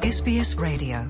SBS Radio.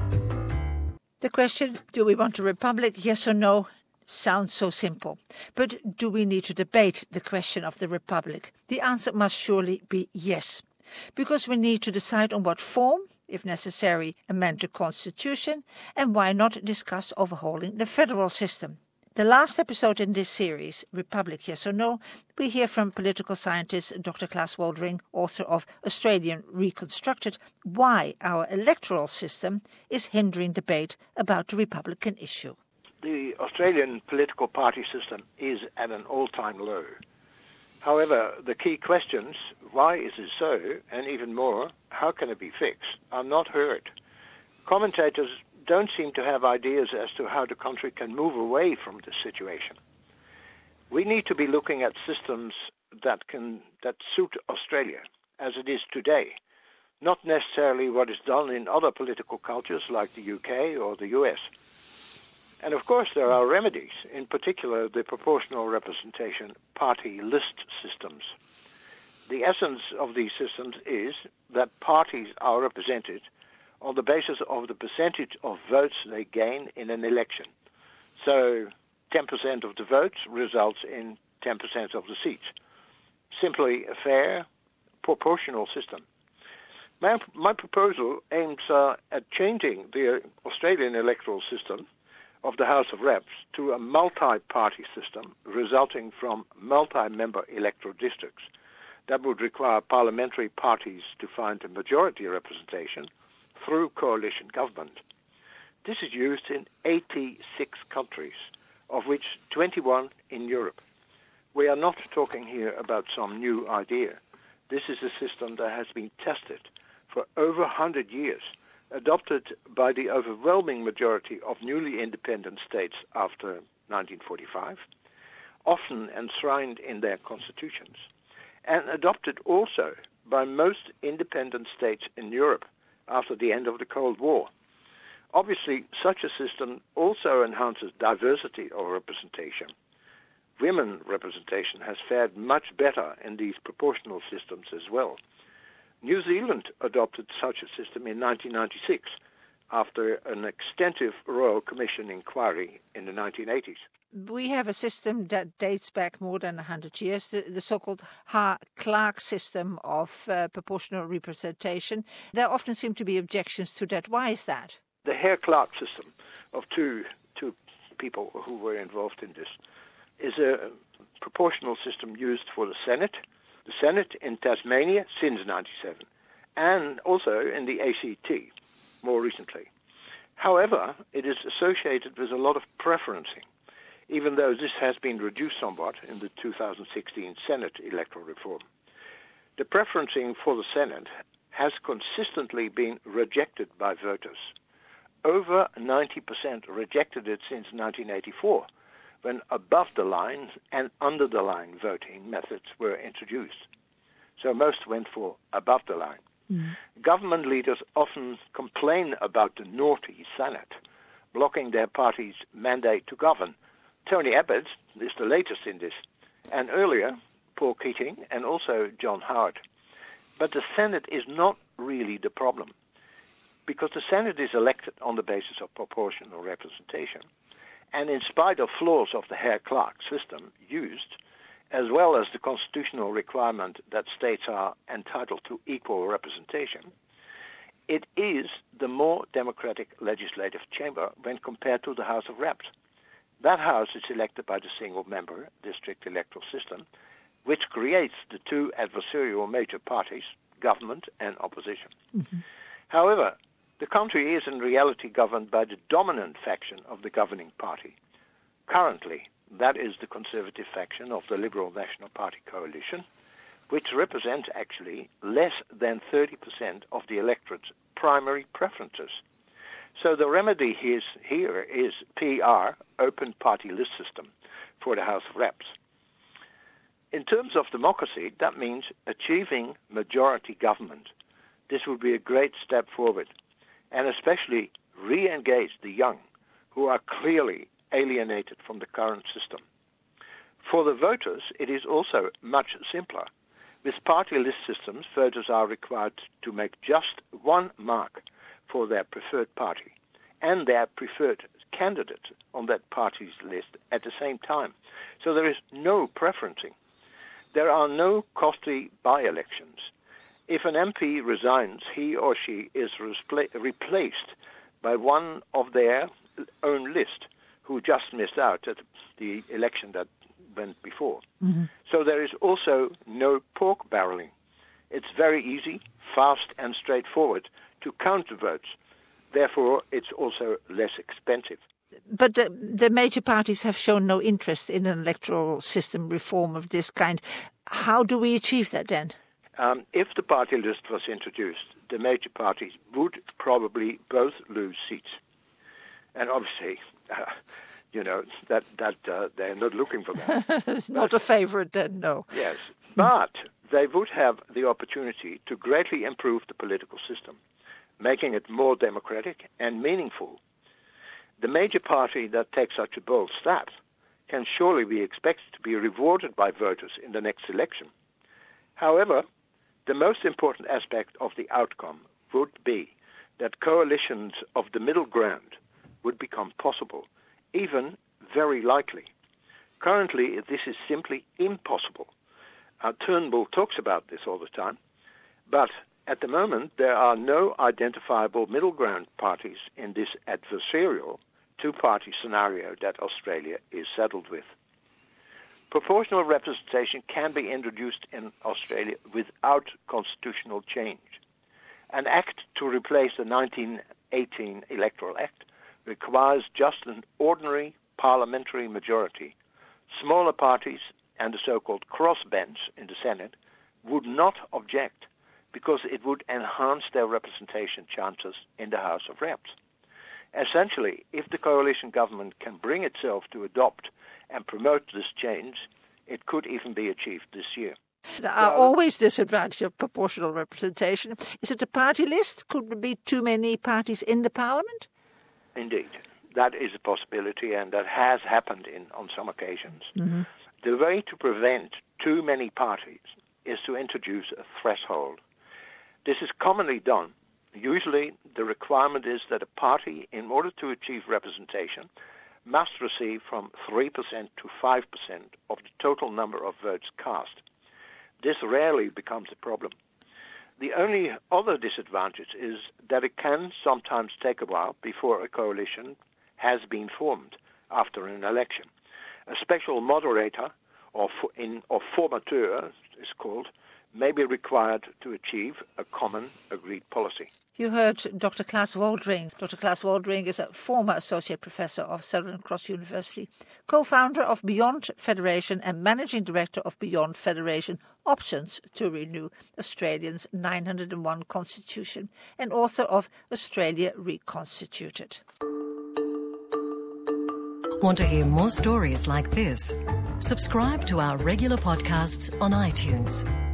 The question, do we want a republic, yes or no, sounds so simple. But do we need to debate the question of the republic? The answer must surely be yes. Because we need to decide on what form, if necessary, amend the constitution, and why not discuss overhauling the federal system. The last episode in this series, Republic Yes or No, we hear from political scientist Dr. Klaas Woldering, author of Australian Reconstructed, why our electoral system is hindering debate about the Republican issue. The Australian political party system is at an all-time low. However, the key questions, why is it so, and even more, how can it be fixed, are not heard. Commentators don't seem to have ideas as to how the country can move away from this situation. We need to be looking at systems that suit Australia as it is today, not necessarily what is done in other political cultures like the UK or the US. And of course there are remedies, in particular the proportional representation party list systems. The essence of these systems is that parties are represented on the basis of the percentage of votes they gain in an election. So 10% of the votes results in 10% of the seats. Simply a fair, proportional system. My proposal aims at changing the Australian electoral system of the House of Reps to a multi-party system resulting from multi-member electoral districts that would require parliamentary parties to find a majority representation through coalition government. This is used in 86 countries, of which 21 in Europe. We are not talking here about some new idea. This is a system that has been tested for over 100 years, adopted by the overwhelming majority of newly independent states after 1945, often enshrined in their constitutions, and adopted also by most independent states in Europe after the end of the Cold War. Obviously, such a system also enhances diversity of representation. Women representation has fared much better in these proportional systems as well. New Zealand adopted such a system in 1996 after an extensive Royal Commission inquiry in the 1980s. We have a system that dates back more than 100 years, the so-called Hare-Clark system of proportional representation. There often seem to be objections to that. Why is that? The Hare-Clark system of two people who were involved in this is a proportional system used for the Senate in Tasmania since 1997, and also in the ACT more recently. However, it is associated with a lot of preferencing, even though this has been reduced somewhat in the 2016 Senate electoral reform. The preferencing for the Senate has consistently been rejected by voters. Over 90% rejected it since 1984, when above-the-line and under-the-line voting methods were introduced. So most went for above the line. Government leaders often complain about the naughty Senate, blocking their party's mandate to govern. Tony Abbott is the latest in this, and earlier Paul Keating and also John Howard. But the Senate is not really the problem, because the Senate is elected on the basis of proportional representation. And in spite of flaws of the Hare-Clark system used, as well as the constitutional requirement that states are entitled to equal representation, it is the more democratic legislative chamber when compared to the House of Reps. That house is elected by the single-member district electoral system, which creates the two adversarial major parties, government and opposition. However, the country is in reality governed by the dominant faction of the governing party. Currently, that is the conservative faction of the Liberal National Party coalition, which represents actually less than 30% of the electorate's primary preferences. So the remedy here is PR, open party list system, for the House of Reps. In terms of democracy, that means achieving majority government. This would be a great step forward, and especially re-engage the young, who are clearly alienated from the current system. For the voters, it is also much simpler. With party list systems, voters are required to make just one mark for their preferred party and their preferred candidate on that party's list at the same time. So there is no preferencing. There are no costly by-elections. If an MP resigns, he or she is replaced by one of their own list who just missed out at the election that went before. Mm-hmm. So there is also no pork barreling. It's very easy, fast and straightforward to count the votes. Therefore, it's also less expensive. But the major parties have shown no interest in an electoral system reform of this kind. How do we achieve that then? If the party list was introduced, the major parties would probably both lose seats. And obviously, that they're not looking for that. It's not a favorite then, no. Yes, but they would have the opportunity to greatly improve the political system, making it more democratic and meaningful. The major party that takes such a bold step can surely be expected to be rewarded by voters in the next election. However, the most important aspect of the outcome would be that coalitions of the middle ground would become possible, even very likely. Currently, this is simply impossible. Turnbull talks about this all the time, but at the moment there are no identifiable middle ground parties in this adversarial two-party scenario that Australia is saddled with. Proportional representation can be introduced in Australia without constitutional change. An act to replace the 1918 Electoral Act requires just an ordinary parliamentary majority. Smaller parties and the so-called crossbench in the Senate would not object because it would enhance their representation chances in the House of Reps. Essentially, if the coalition government can bring itself to adopt and promote this change, it could even be achieved this year. There are always disadvantages of proportional representation. Is it a party list? Could there be too many parties in the parliament? Indeed. That is a possibility, and that has happened on some occasions. Mm-hmm. The way to prevent too many parties is to introduce a threshold. This is commonly done. Usually, the requirement is that a party, in order to achieve representation, must receive from 3% to 5% of the total number of votes cast. This rarely becomes a problem. The only other disadvantage is that it can sometimes take a while before a coalition has been formed after an election. A special moderator, or formateur is called, may be required to achieve a common agreed policy. You heard Dr. Klaas Woldring. Dr. Klaas Woldring is a former Associate Professor of Southern Cross University, co-founder of Beyond Federation and Managing Director of Beyond Federation Options to Renew Australia's 901 Constitution, and author of Australia Reconstituted. Want to hear more stories like this? Subscribe to our regular podcasts on iTunes.